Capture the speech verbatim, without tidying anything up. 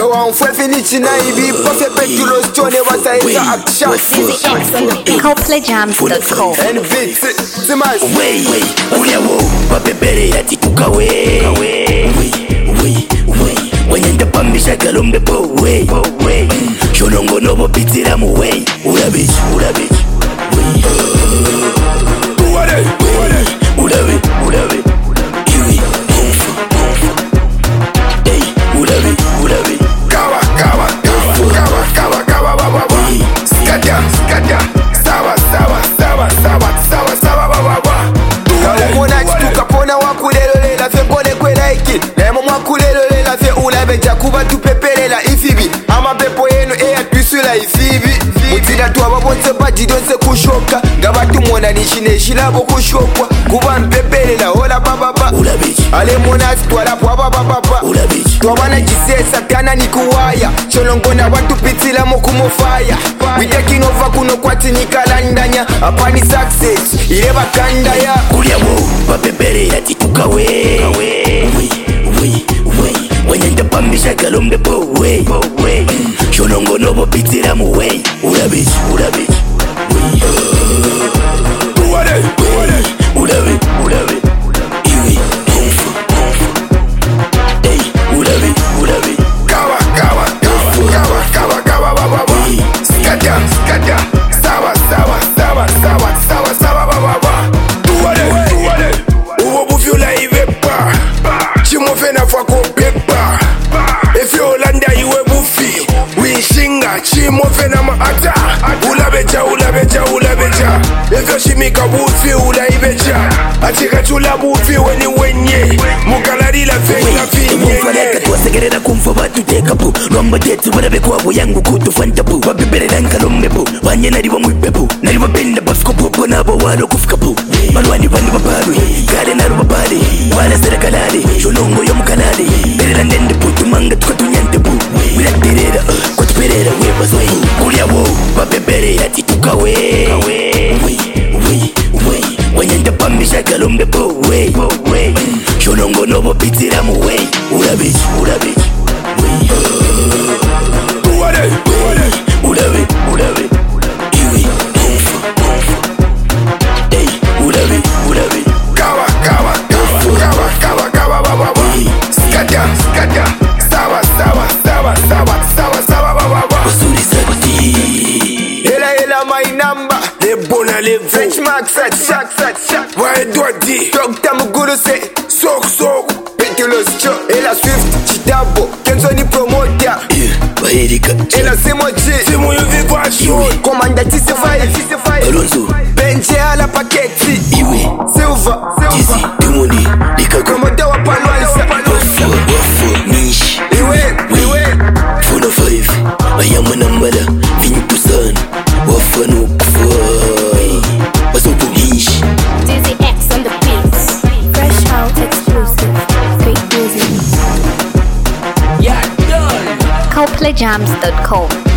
Yo, on fait finir china ibi, pas fait péter le stone et va ça être action. Coldplay Jams dot com. And beat, c'est ma Wey, wey, ulia wo, wapepere ati tukawe. Wey, wey, wey, wanyenda pambisha kalombe po wey. Shonongo nobo pitira mu wey. Ula bitch, ula bitch. Wey, uwale, uwale, ula bitch, ula bitch. Iwi, umfu, umfu. Hey, ula bitch, ula bitch. Kawa, kawa, kawa, kawa, kawa, kawa, kawa, kawa. Skatia, skatia, sawa, sawa, sawa, sawa, sawa, sawa, sawa, sawa. Kaumona chituka pona wakulelo lela fe pone kwela iki. Nemo mwakulelo lela fe ulabeja kuba tupepelela ifibi. Ama pepo yenu eya twisula ifibi. Mutila tuwa babonse bajidonse kushoka. Ngabatu mwona nishine shilabo kushokwa. Kuba mpepelela hola bababa. Ula bitch. Ale mona stwala pwa bababa. Ula bitch. Tuwabana jisesa tana ni kuwaya. Cholongona watu pitila mokumofaya. We taking over kuno kwati nikalandanya. Apani success, ireba kanda ya. Ulia wo, wapepere ati tukawe. Wey, wey, wey, wanyenda pambisha kalombe po wey. Shonongo nobo pitira mu wey. Ula bitch, ula bitch. Wey, uwale, uwale, ula bitch, ula bitch. Iwi, umfu, umfu. Hey, ula bitch, ula bitch. Kawa, kawa, kawa, kawa, kawa, kawa, kawa, kawa. Skatia, skatia, sawa, sawa, sawa, sawa, sawa, sawa, sawa, sawa. Tuwale, tuwale, uwo bufyula ivepa. Chimofe na fwako pepa. Efe Holanda iwe bufi. Wishinga, chimofe na maata. Ulabeja, ulabeja, ulabeja. Efe shimika bufi, ulaibeja. Achika chula bufi, weni wenye. Mukalari la fe, la fi Mufaleka tuwasegerera kumfa batuteka bu Lwamba tetu barabe kwabo yangu kutufanta bu Babiberera nkalombe bu Wanye naribo mwipe Naribo benda bafiko popo nabo walo kufika bu Malwani bandi babarwe Gare naro babari Wala serakalari Shonongo yo mukanari Berera ndende putu manga tukatunyante bu Wiraterera Kwatuperera weba zobu Ulia wo Babiberera titukawe Wey, wey, wey Wanyenda pambisha kalombe po wey Shonongo nobo pitira mu wey. Ula bitch, ula bitch. Wey. Tuwale, tuwale, ula bitch, ula bitch. Iwi, umfu, umfu. Hey, ula bitch, ula bitch. Kawa, kawa, kawa, kawa, kawa, kawa, kawa, kawa. Skatia, skatia, sawa, sawa, sawa, sawa, sawa, sawa, sawa, sawa. Usuri saboti. Hela, hela, my number. le bon à les French Max, set, shot, set, shot. Ouais, doit dire. Docteur Muguru, c'est Sok, sok. Petulos, Cho. Et la Swift, Chitabo. Kenzoni Promoter. Bahirika. Et la Semoji. C'est mon vibration. Commandati, c'est faille, c'est faille. Alonso. Benje à la paquette. Iwi. Silva, Dizzy. Silva. Dumoni. Likago. Commodore wa Paloisa. Wafo, wafo. Nish. Iwe, iwe. Fono five. Ayama nambala. Vintu sana. Wafo no kufa. Wasopo nish. Dizzy X on the beats. Fresh out exclusive. Great music. Yeah, done. Coldplay Jams dot com.